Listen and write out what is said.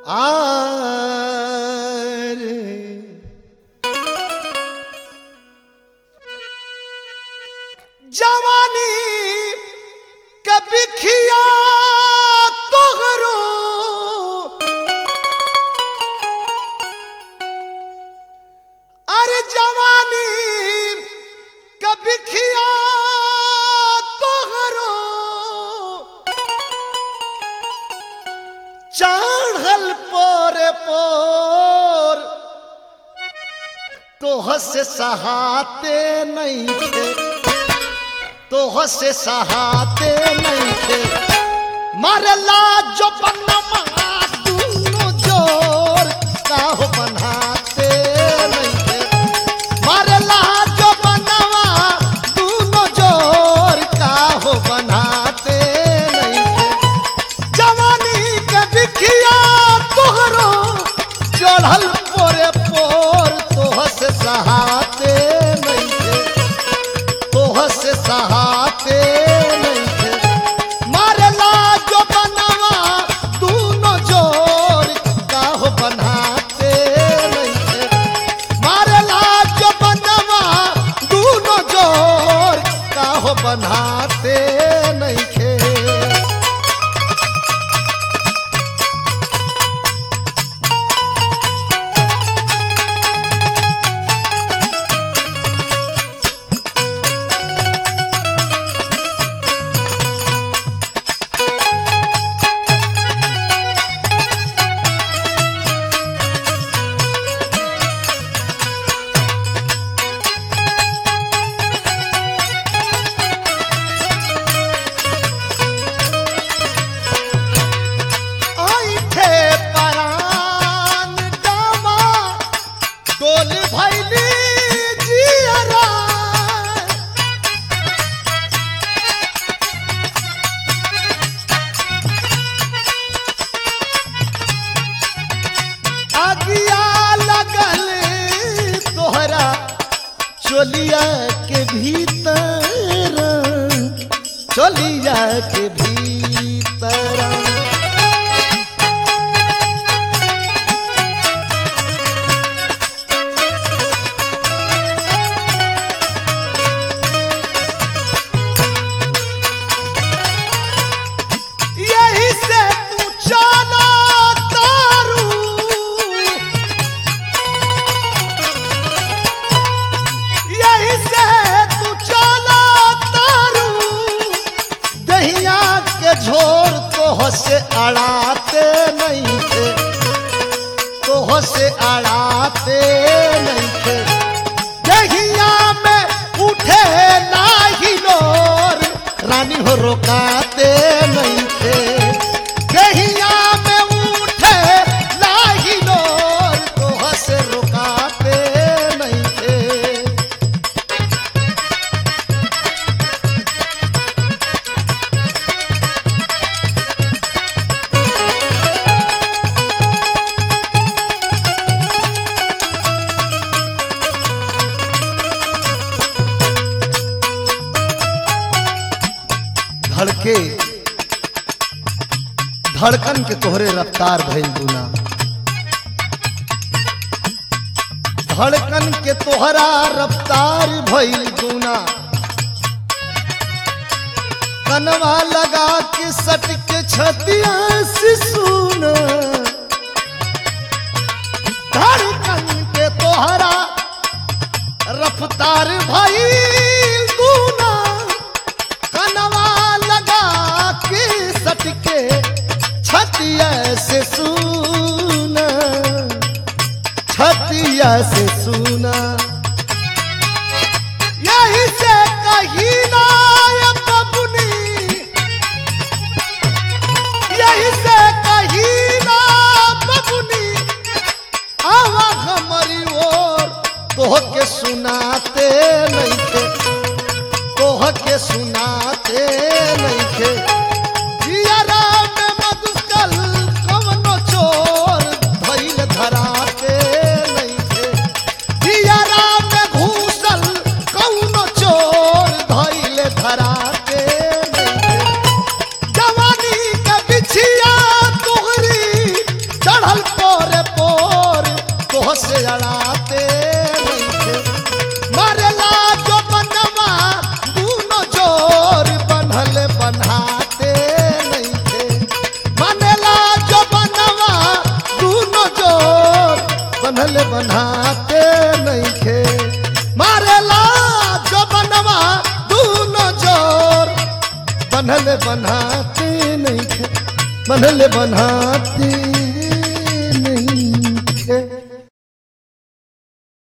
आरे जवानी कभी खिया तोहरो अरे जवानी कभी खिया तोहरो चढ़ल पोरे पोर तोह से सहाते नहीं थे तोह से सहाते नहीं थे मरला जो बनवा दूनो जोर काहो बनाते नहीं थे मरला जो बनवा दूनो जोर काहो बनाते नहीं थे जवानी के बिखिया तोहरो चढ़ल पोरे पोर तोह से सहाते नहीं थे तोह से सहाते नहीं थे मारला जो बनवा दूनो जोर काहो बनाते नहीं थे मारला जो बनवा दूनो जोर काहो बनाते नहीं थे चोलिया के भीतर चोलिया के भीतर यही से तू चला तारू यही से तू चला तारू दहिया के झोर तोह से अड़ाते नहीं थे तोह से अड़ाते नहीं थे दहिया में उठे नाही लोर रानी हो रोकाते नहीं थे दहिया में उठे नाही लोर तोह से रोकाते नहीं थे धड़के धड़कन के तोहरे रफ्तार भइल दूना धड़कन के तोहरा रफ्तार भइल दूना कनवा लगा के सट के छतिया से सुना धड़कन के तोहरा रफ्तार भइल दूना कनवा लगा के सटके छतिया से सुना छतिया से सुना यही से कही ना ये बबुनी यही से कही ना बबुनी आवा हमारी ओर तोह के सुनाते नहीं थे तोह के सुनाते नहीं थे जियारा में मधुकल कवनो चोर धइल धराते नहीं थे जियारा में घूसल कवनो चोर धइल धराते नहीं थे जवानी के बिछिया तोहरी चढ़ल बनल बनाते नहीं खे बनल बनाते